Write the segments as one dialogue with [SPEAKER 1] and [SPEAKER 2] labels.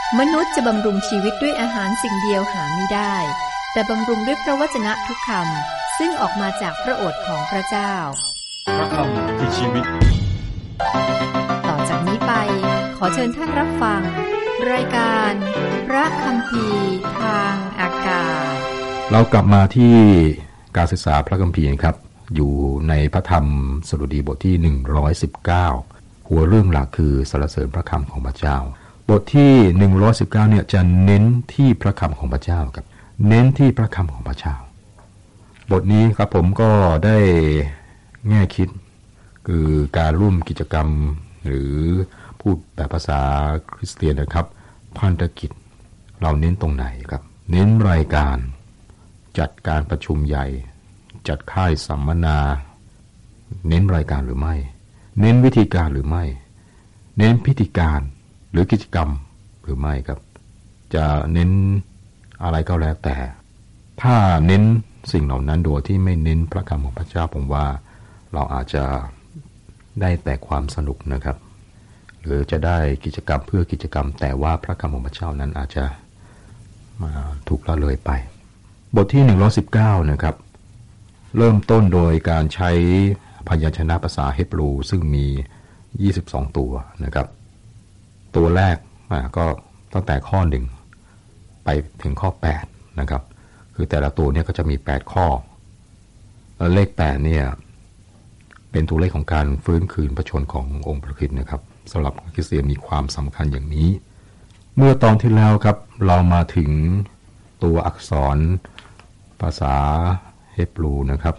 [SPEAKER 1] มนุษย์จะบำรุงชีวิตด้วยอาหารสิ่งเดียวหาไม่ได้แต่บำรุงด้วยพระวจนะทุกคำซึ่งออกมาจากพระโอษฐ์ของพระเจ้า
[SPEAKER 2] พระคำคือชีวิต
[SPEAKER 1] ต่อจากนี้ไปขอเชิญท่านรับฟังรายการพระคัมภีร์ทางอากาศ
[SPEAKER 3] เรากลับมาที่การศึกษาพระคัมภีร์ครับอยู่ในพระธรรมสดุดีบทที่119หัวเรื่องหลักคือสรรเสริญพระคำของพระเจ้าบทที่119เนี่ยจะเน้นที่พระคำของพระเจ้าครับเน้นที่พระคำของพระเจ้าบทนี้ครับผมก็ได้แง่คิดคือการร่วมกิจกรรมหรือพูดแบบภาษาคริสเตียนนะครับพันธกิจเราเน้นตรงไหนครับเน้นรายการจัดการประชุมใหญ่จัดค่ายสัมมนาเน้นรายการหรือไม่เน้นวิธีการหรือไม่เน้นพิธีการหรือกิจกรรมหรือไม่ครับจะเน้นอะไรก็แล้วแต่ถ้าเน้นสิ่งเหล่านั้นโดยที่ไม่เน้นพระคำของพระเจ้าผมว่าเราอาจจะได้แต่ความสนุกนะครับหรือจะได้กิจกรรมเพื่อกิจกรรมแต่ว่าพระคำของพระเจ้านั้นอาจจะมาถูกละเลยไปบทที่119นะครับเริ่มต้นโดยการใช้พยัญชนะภาษาฮีบรูซึ่งมี22ตัวนะครับตัวแรกก็ตั้งแต่ข้อ1ไปถึงข้อ8นะครับคือแต่ละตัวเนี่ยก็จะมี8ข้อเลข8เนี่ยเป็นตัวเลขของการฟื้นคืนพระชนขององค์พระคริสต์นะครับสำหรับคริสเตียนมีความสำคัญอย่างนี้เมื่อตอนที่แล้วครับเรามาถึงตัวอักษรภาษาฮีบรูนะครับ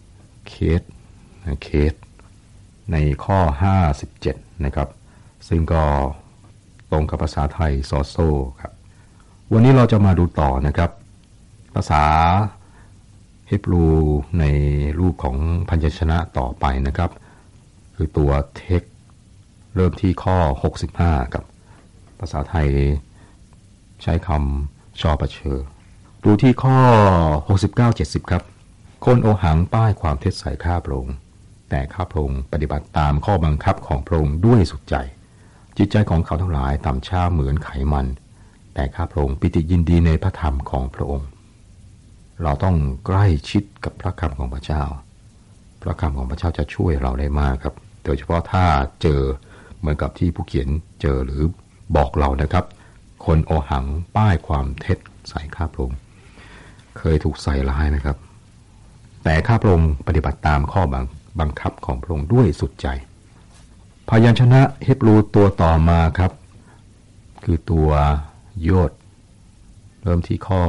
[SPEAKER 3] เคสในข้อ57นะครับซึ่งก็ตรงกับภาษาไทยซอโซครับวันนี้เราจะมาดูต่อนะครับภาษาฮีบรูในรูปของพยัญชนะต่อไปนะครับคือตัวเทคเริ่มที่ข้อ65ครับภาษาไทยใช้คำชอประเชอดูที่ข้อ69-70ครับคนโอหังป้ายความเท็จใส่ข้าพระองค์แต่ข้าพระองค์ปฏิบัติตามข้อบังคับของพระองค์ด้วยสุดใจจิตใจของเขาทั้งหลายต่ำช้าเหมือนไขมันแต่ข้าพระองค์ปิติยินดีในพระธรรมของพระองค์เราต้องใกล้ชิดกับพระคำของพระเจ้าพระคำของพระเจ้าจะช่วยเราได้มากครับโดยเฉพาะถ้าเจอเหมือนกับที่ผู้เขียนเจอหรือบอกเรานะครับคนโอหังป้ายความเท็จใส่ข้าพระองค์เคยถูกใส่ร้ายไหมครับแต่ข้าพระองค์ปฏิบัติตามข้อบังคับของพระองค์ด้วยสุดใจพยัญชนะฮีบรูตัวต่อมาครับคือตัวโยดเริ่มที่ข้อ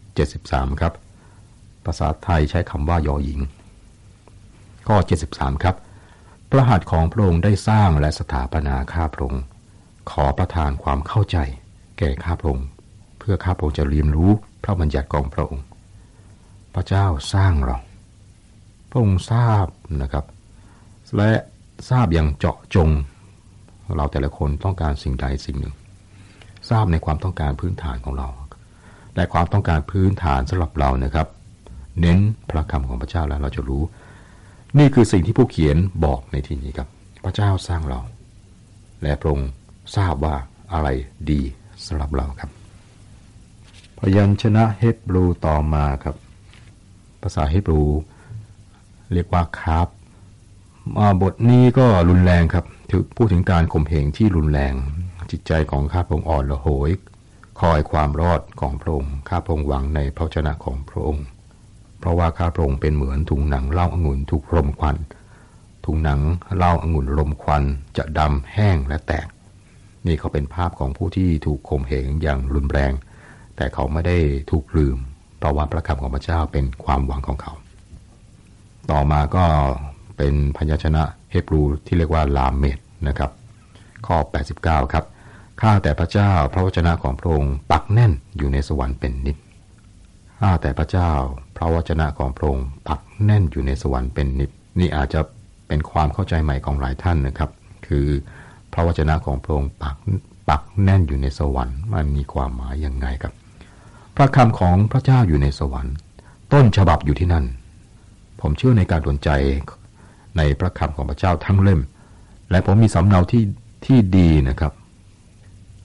[SPEAKER 3] 73ครับภาษาไทยใช้คำว่ายอหญิงข้อ73ครับพระหัตถ์ของพระองค์ได้สร้างและสถาปนาข้าพระองค์ขอประทานความเข้าใจแก่ข้าพระองค์เพื่อข้าพระองค์จะเรียนรู้พระบัญญัติของพระองค์พระเจ้าสร้างเราพระองค์ทราบนะครับและทราบอย่างเจาะจงเราแต่ละคนต้องการสิ่งใดสิ่งหนึ่งทราบในความต้องการพื้นฐานของเราและความต้องการพื้นฐานสำหรับเรานะครับเน้นพระคำของพระเจ้าแล้วเราจะรู้นี่คือสิ่งที่ผู้เขียนบอกในที่นี้ครับพระเจ้าสร้างเราและพระองค์ทราบว่าอะไรดีสำหรับเราครับพยัญชนะฮีบรูต่อมาครับภาษาฮีบรูเรียกว่าคาฟบทนี้ก็รุนแรงครับพูดถึงการข่มเหงที่รุนแรงจิตใจของข้าพระองค์อ่อนระโหยคอยความรอดของพระองค์ข้าพระองค์หวังในพระวจนะของพระองค์เพราะว่าข้าพระองค์เป็นเหมือนถุงหนังเหล้าองุ่นถูกรมควันถุงหนังเหล้าองุ่นรมควันจะดำแห้งและแตกนี่เขาเป็นภาพของผู้ที่ถูกข่มเหงอย่างรุนแรงแต่เขาไม่ได้ถูกลืมเพราะว่าพระคำของพระเจ้าเป็นความหวังของเขาต่อมาก็เป็นพยัญชนะฮีบรูที่เรียกว่าลาเมดนะครับข้อ89ครับข้าแต่พระเจ้าพระวจนะของพระองค์ปักแน่นอยู่ในสวรรค์เป็นนิจข้าแต่พระเจ้าพระวจนะของพระองค์ปักแน่นอยู่ในสวรรค์เป็นนิจนี่อาจจะเป็นความเข้าใจใหม่ของหลายท่านนะครับคือพระวจนะของพระองค์ปักแน่นอยู่ในสวรรค์มันมีความหมายยังไงครับพระคำของพระเจ้าอยู่ในสวรรค์ต้นฉบับอยู่ที่นั่นผมเชื่อในการดลใจในพระคำของพระเจ้าทั้งเล่มและผมมีสำเนาที่ดีนะครับ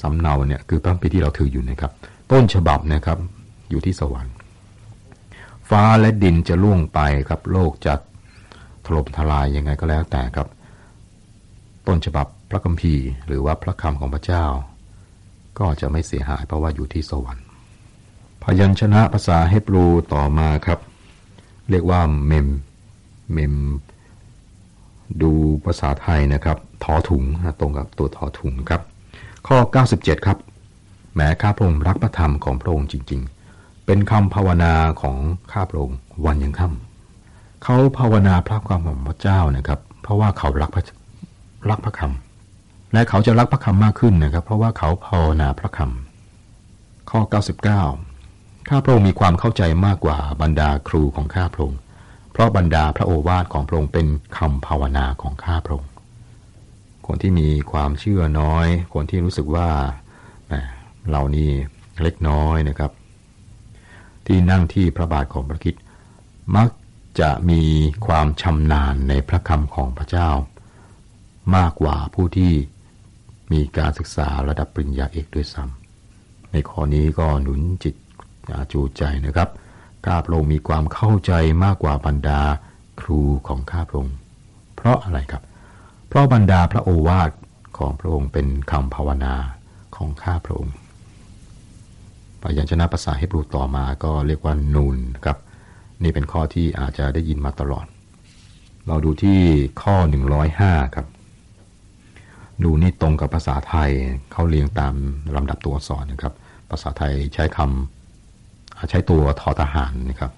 [SPEAKER 3] สำเนาเนี่ยคือพระคัมภีร์ที่เราถืออยู่นะครับต้นฉบับนะครับอยู่ที่สวรรค์ฟ้าและดินจะล่วงไปครับโลกจะถล่มทลายยังไงก็แล้วแต่ครับต้นฉบับพระคัมภีร์หรือว่าพระคำของพระเจ้าก็จะไม่เสียหายเพราะว่าอยู่ที่สวรรค์พยัญชนะภาษาฮีบรูต่อมาครับเรียกว่าเมมดูภาษาไทยนะครับทอถุงตรงกับตัวทอถุงครับข้อ97ครับแม้ข้าพระองค์รักพระธรรมของพระองค์จริงๆเป็นคำภาวนาของข้าพระองค์วันยังค่ำเขาภาวนาพระคำของพระเจ้านะครับเพราะว่าเขารักพระคำและเขาจะรักพระคำมากขึ้นนะครับเพราะว่าเขาภาวนาพระคำข้อ99ข้าพระองค์มีความเข้าใจมากกว่าบรรดาครูของข้าพระองค์เพราะบรรดาพระโอวาทของพระองค์เป็นคำภาวนาของข้าพระองค์คนที่มีความเชื่อน้อยคนที่รู้สึกว่าเรานี่เล็กน้อยนะครับที่นั่งที่พระบาทของพระคริสต์มักจะมีความชำนาญในพระคำของพระเจ้ามากกว่าผู้ที่มีการศึกษาระดับปริญญาเอกด้วยซ้ำในข้อนี้ก็หนุนจิตจูใจนะครับข้าพระองค์มีความเข้าใจมากกว่าบรรดาครูของข้าพระองค์เพราะอะไรครับเพราะบรรดาพระโอวาทของพระองค์เป็นคำภาวนาของข้าพระองค์พยัญชนะภาษาฮีบรูต่อมาก็เรียกว่านูนครับนี่เป็นข้อที่อาจจะได้ยินมาตลอดเราดูที่ข้อ105ครับดูนี่ตรงกับภาษาไทยเขาเรียงตามลำดับตัวอักษรนะครับภาษาไทยใช้ตัวทอทหารนะครับ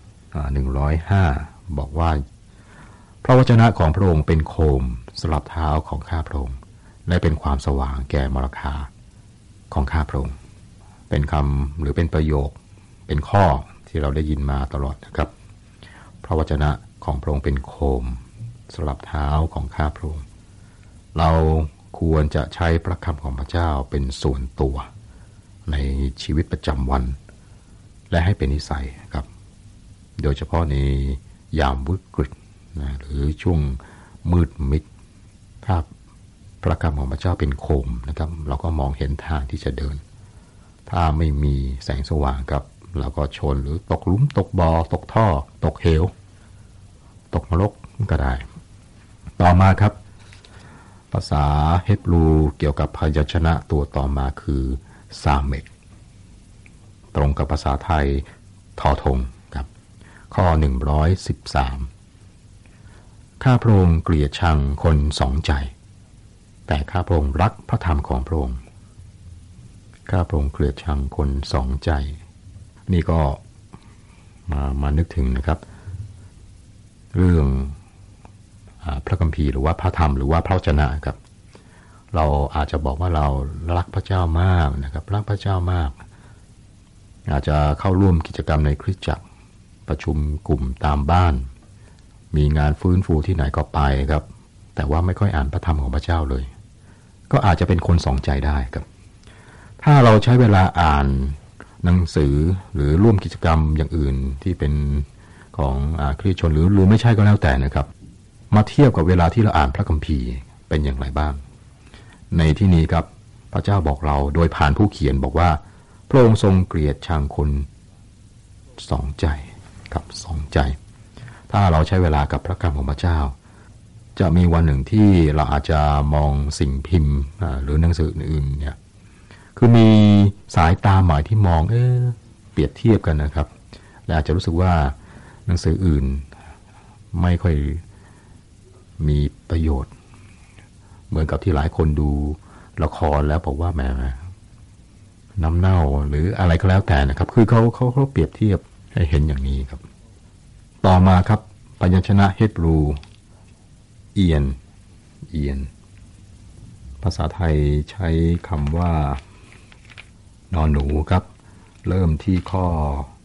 [SPEAKER 3] 105บอกว่าพระวจนะของพระองค์เป็นโคมสำหรับเท้าของข้าพระองค์และเป็นความสว่างแก่มรรคาของข้าพระองค์เป็นคำหรือเป็นประโยคเป็นข้อที่เราได้ยินมาตลอดนะครับพระวจนะของพระองค์เป็นโคมสำหรับเท้าของข้าพระองค์เราควรจะใช้พระคำของพระเจ้าเป็นส่วนตัวในชีวิตประจำวันและให้เป็นนิสัยครับโดยเฉพาะในยามวิกฤตหรือช่วงมืดมิดถ้าพระคำของพระเจ้าเป็นโคมนะครับเราก็มองเห็นทางที่จะเดินถ้าไม่มีแสงสว่างครับเราก็ชนหรือตกหลุมตกบ่อตกท่อตกเหวตกนรกก็ได้ต่อมาครับภาษาฮีบรูเกี่ยวกับพยัญชนะตัวต่อมาคือซาเมกตรงกับภาษาไทยทอธงครับข้อ113ข้าพระองค์เกลียดชังคนสองใจแต่ข้าพระองค์รักพระธรรมของพระองค์ข้าพระองค์เกลียดชังคนสองใจนี่ก็มานึกถึงนะครับเรื่องพระคัมภีร์หรือว่าพระธรรมหรือว่าพระวจนะครับเราอาจจะบอกว่าเรารักพระเจ้ามากนะครับรักพระเจ้ามากอาจจะเข้าร่วมกิจกรรมในคริสตจักรประชุมกลุ่มตามบ้านมีงานฟื้นฟูที่ไหนก็ไปครับแต่ว่าไม่ค่อยอ่านพระธรรมของพระเจ้าเลยก็อาจจะเป็นคนสองใจได้ครับถ้าเราใช้เวลาอ่านหนังสือหรือร่วมกิจกรรมอย่างอื่นที่เป็นของคริสตชนหรือไม่ใช่ก็แล้วแต่นะครับมาเทียบกับเวลาที่เราอ่านพระคัมภีร์เป็นอย่างไรบ้างในที่นี้ครับพระเจ้าบอกเราโดยผ่านผู้เขียนบอกว่าพระองค์ทรงเกลียดชังคนสองใจกับสองใจถ้าเราใช้เวลากับพระคำของพระเจ้าจะมีวันหนึ่งที่เราอาจจะมองสิ่งพิมพ์หรือหนังสืออื่นเนี่ยคือมีสายตาหมายที่มองเปรียบเทียบกันนะครับและอาจจะรู้สึกว่าหนังสืออื่นไม่ค่อยมีประโยชน์เหมือนกับที่หลายคนดูละครแล้วบอกว่าแหมน้ำเน่าหรืออะไรก็แล้วแต่นะครับคือเขาเปรียบเทียบให้เห็นอย่างนี้ครับต่อมาครับพยัญชนะฮีบรูเอียนภาษาไทยใช้คำว่านอนหนูครับเริ่มที่ข้อ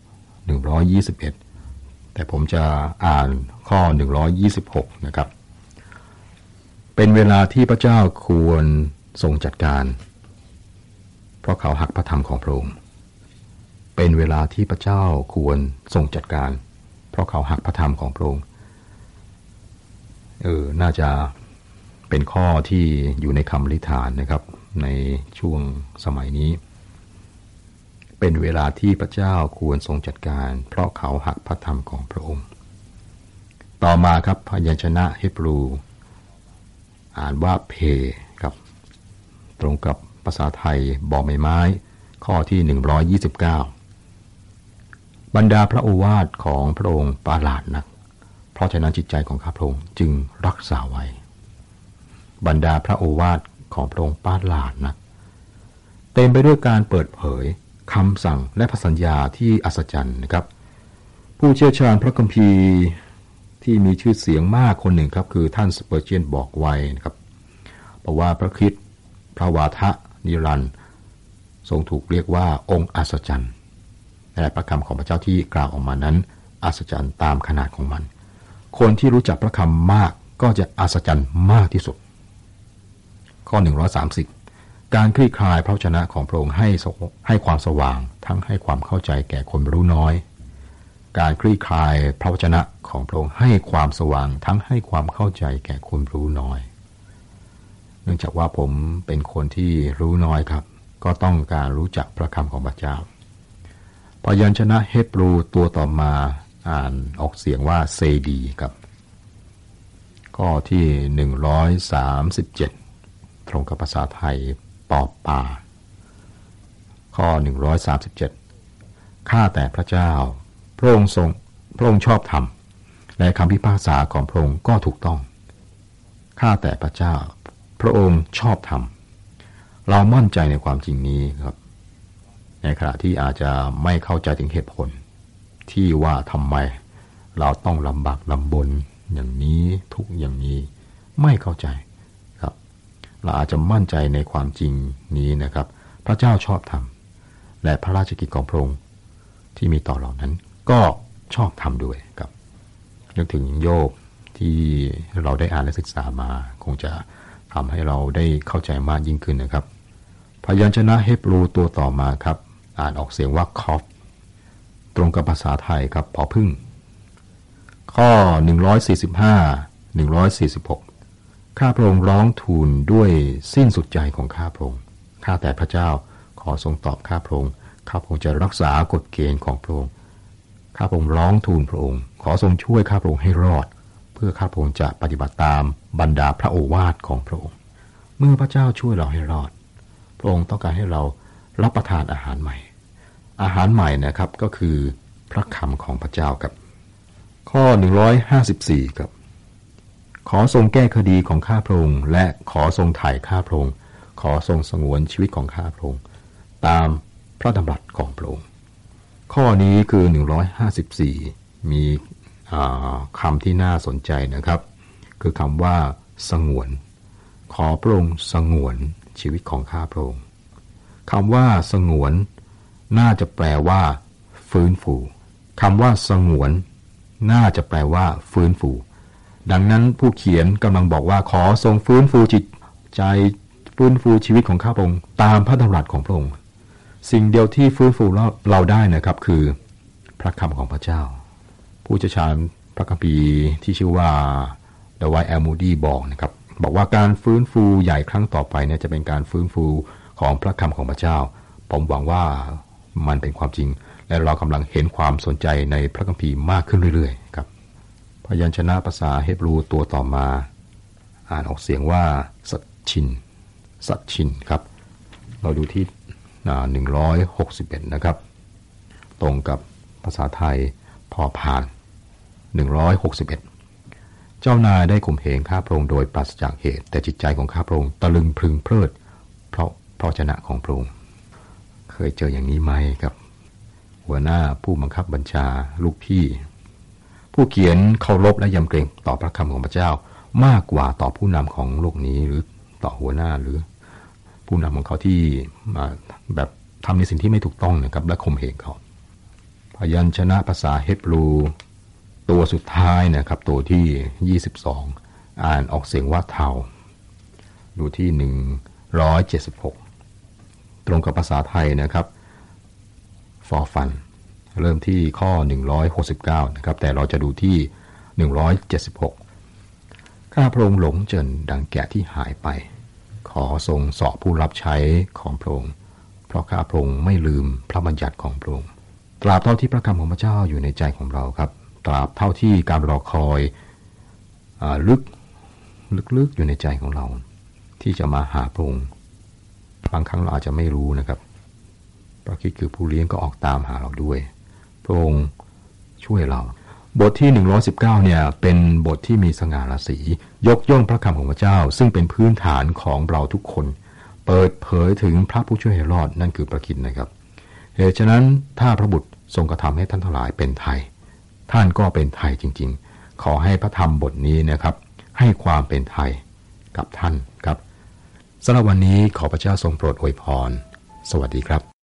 [SPEAKER 3] 121แต่ผมจะอ่านข้อ126นะครับเป็นเวลาที่พระเจ้าควรทรงจัดการเพราะเขาหักพระธรรมของพระองค์เป็นเวลาที่พระเจ้าควรทรงจัดการเพราะเขาหักพระธรรมของพระองค์น่าจะเป็นข้อที่อยู่ในคำอธิษฐานนะครับในช่วงสมัยนี้เป็นเวลาที่พระเจ้าควรทรงจัดการเพราะเขาหักพระธรรมของพระองค์ต่อมาครับพยัญชนะฮีบรูอ่านว่าเพครับตรงกับภาษาไทยบอใบไม้ข้อที่129บรรดาพระโอวาทของพระองค์ประหลาดนักเพราะฉะนั้นจิตใจของข้าพระองค์จึงรักษาไว้บรรดาพระโอวาทของพระองค์ประหลาดนักเต็มไปด้วยการเปิดเผยคำสั่งและพระสัญญาที่อัศจรรย์นะครับผู้เชี่ยวชาญพระคัมภีร์ที่มีชื่อเสียงมากคนหนึ่งครับคือท่านสเปอร์เจียนบอกไว้นะครับบอกว่าพระคริสต์พระวาทะนิรันดร์ทรงถูกเรียกว่าองค์อัศจรรย์และพระคำของพระเจ้าที่กล่าวออกมานั้นอัศจรรย์ตามขนาดของมันคนที่รู้จักพระคำมากก็จะอัศจรรย์มากที่สุดข้อ130การคลี่คลายพระวจนะของพระองค์ให้ความสว่างทั้งให้ความเข้าใจแก่คนรู้น้อยการคลี่คลายพระวจนะของพระองค์ให้ความสว่างทั้งให้ความเข้าใจแก่คนรู้น้อยเนื่องจากว่าผมเป็นคนที่รู้น้อยครับก็ต้องการรู้จักพระคำของพระเจ้าพยัญชนะฮีบรูตัวต่อมาอ่านออกเสียงว่าเซดีครับข้อที่137ตรงกับภาษาไทยปอปาข้อ137ข้าแต่พระเจ้าพระองค์ชอบธรรมและคำพิพากษาของพระองค์ก็ถูกต้องข้าแต่พระเจ้าพระองค์ชอบธรรมเรามั่นใจในความจริงนี้ครับในขณะที่อาจจะไม่เข้าใจถึงเหตุผลที่ว่าทำไมเราต้องลำบากลำบนอย่างนี้ทุกอย่างนี้ไม่เข้าใจครับเราอาจจะมั่นใจในความจริงนี้นะครับพระเจ้าชอบธรรมและพระราชกิจของพระองค์ที่มีต่อเรานั้นก็ชอบธรรมด้วยครับนึกถึงโยบที่เราได้อ่านและศึกษามาคงจะทำให้เราได้เข้าใจมากยิ่งขึ้นนะครับพยัญชนะฮีบรูตัวต่อมาครับอ่านออกเสียงว่าคอฟตรงกับภาษาไทยครับผอพึ่งข้อ145-146ข้าพระองค์ร้องทูลด้วยสิ้นสุดใจของข้าพระองค์ข้าแต่พระเจ้าขอทรงตอบข้าพระองค์ข้าพระองค์จะรักษากฎเกณฑ์ของพระองค์ข้าพระองค์ร้องทูลพระองค์ขอทรงช่วยข้าพระองค์ให้รอดเพื่อข้าพระองค์จะปฏิบัติตามบรรดาพระโอวาทของพระองค์เมื่อพระเจ้าช่วยเราให้รอดพระองค์ต้องการให้เรารับประทานอาหารใหม่นะครับก็คือพระคำของพระเจ้าครับข้อ154ครับขอทรงแก้คดีของข้าพระองค์และขอทรงไถ่ข้าพระองค์ขอทรงสงวนชีวิตของข้าพระองค์ตามพระดำรัสของพระองค์ข้อนี้คือ154มีคำที่น่าสนใจนะครับคือคำว่าสงวนขอพระองค์สงวนชีวิตของข้าพระองค์คำว่าสงวนน่าจะแปลว่าฟื้นฟูคำว่าสงวนน่าจะแปลว่าฟื้นฟูดังนั้นผู้เขียนกำลังบอกว่าขอทรงฟื้นฟูจิตใจฟื้นฟูชีวิตของข้าพระองค์ตามพระดำรัสของพระองค์สิ่งเดียวที่ฟื้นฟูเราได้นะครับคือพระคำของพระเจ้าผู้เชี่ยวชาญพระคัมภีร์ที่ชื่อว่าดาวายแอลมูดีบอกนะครับบอกว่าการฟื้นฟูใหญ่ครั้งต่อไปเนี่ยจะเป็นการฟื้นฟูของพระคำของพระเจ้าผมหวังว่ามันเป็นความจริงและเรากำลังเห็นความสนใจในพระคัมภีร์มากขึ้นเรื่อยๆครับพยัญชนะภาษาฮีบรูตัวต่อมาอ่านออกเสียงว่าสัตชินครับเราดูที่161นะครับตรงกับภาษาไทยพอผ่าน161เจ้านายได้ข่มเหงข้าพระองค์โดยปราศจากเหตุแต่จิตใจของข้าพระองค์ตะลึงพรึงเพลิดเพราะพระวจนะของพระองค์เคยเจออย่างนี้ไหมครับหัวหน้าผู้บังคับบัญชาลูกพี่ผู้เขียนเคารพและยำเกรงต่อพระคำของพระเจ้ามากกว่าต่อผู้นำของโลกนี้หรือต่อหัวหน้าหรือผู้นำของเขาที่แบบทำในสิ่งที่ไม่ถูกต้องนะครับและข่มเหงเขาพยัญชนะภาษาฮีบรูตัวสุดท้ายนะครับตัวที่22อ่านออกเสียงว่าเทาดูที่176ตรงกับภาษาไทยนะครับฟอฟันเริ่มที่ข้อ169นะครับแต่เราจะดูที่176ข้าพระองค์หลงเจินดังแกะที่หายไปขขอทรงสอบผู้รับใช้ของพระองค์เพราะข้าพระองค์ไม่ลืมพระบัญญัติของพระองค์ตราบเท่าที่พระคำของพระเจ้าอยู่ในใจของเราครับตราบเท่าที่การรอคอยลึกอยู่ในใจของเราที่จะมาหาพระองค์บางครั้งเราอาจจะไม่รู้นะครับพระคริสต์คือผู้เลี้ยงก็ออกตามหาเราด้วยพระองค์ช่วยเราบทที่119เนี่ยเป็นบทที่มีสง่าราศียกย่องพระคำของพระเจ้าซึ่งเป็นพื้นฐานของเราทุกคนเปิดเผยถึงพระผู้ช่วยให้รอดนั่นคือพระคริสต์นะครับเหตุฉะนั้นถ้าพระบุตรทรงกระทำให้ท่านทั้งหลายเป็นไทยท่านก็เป็นไทยจริงๆขอให้พระธรรมบทนี้นะครับให้ความเป็นไทยกับท่านครับสำหรับวันนี้ขอพระเจ้าทรงโปรดอวยพรสวัสดีครับ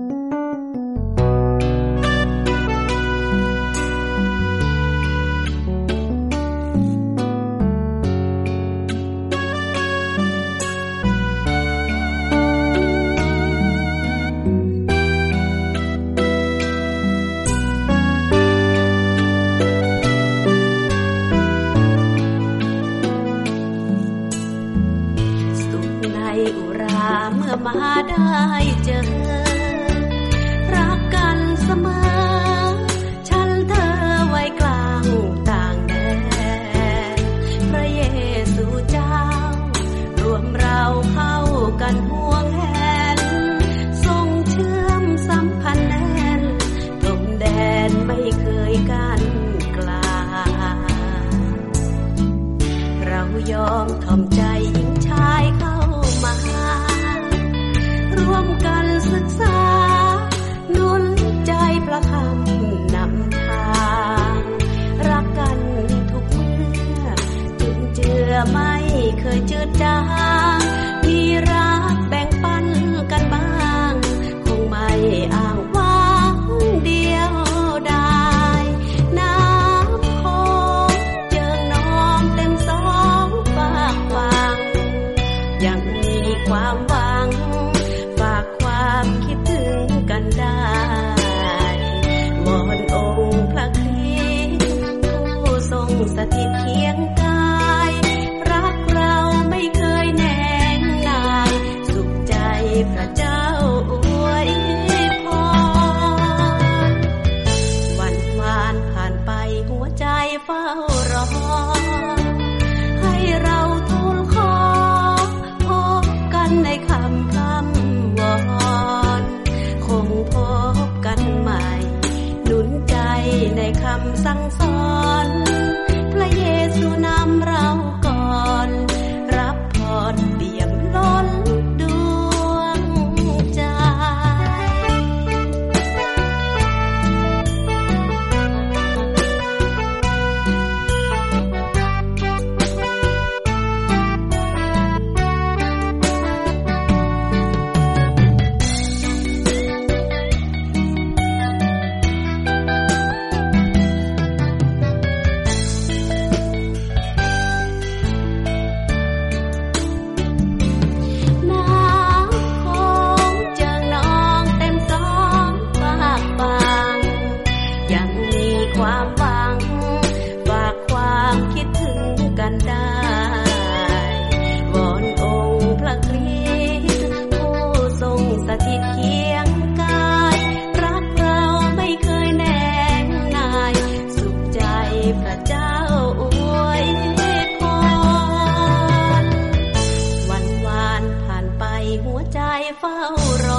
[SPEAKER 4] มาได้เจอรักกันเสมอฉันเธอไว้กลางต่างแดนพระเยซูเจ้ารวมเราเข้ากันห่วงแหนทรงเชื่อมสัมพันธ์แน่นพรมแดนไม่เคยกั้นกลางเรายอมถ่อมใจหญิงชายเข้ามาร่วมกันศึกษาหนุนใจพระคำนำทางรักกันทุกเมื่อจุนเจือไม่เคยจืดจางมีรักแบ่งปันกันบ้างคงไม่อ้างว้างเดียวดายน้ำโขงเจิ่งนองเต็มสองฝากฝั่งยังมีความหวังฝากความคิดถึงกันได้วอนองค์พระคริสต์ผู้ทรงสถิตเคียงกายรักเราไม่เคยแน่งนายสุขใจพระเจ้าอวยพรวันวานผ่านไปหัวใจเฝ้ารอให้เราทูลขอพบกันในคำวอนคงพบกันใหม่หนุนใจในคำสั่งสอนพระเยซูนำเราก่อนรับพรเปี่ยมล้นดวงใจ หัวใจเฝ้ารอ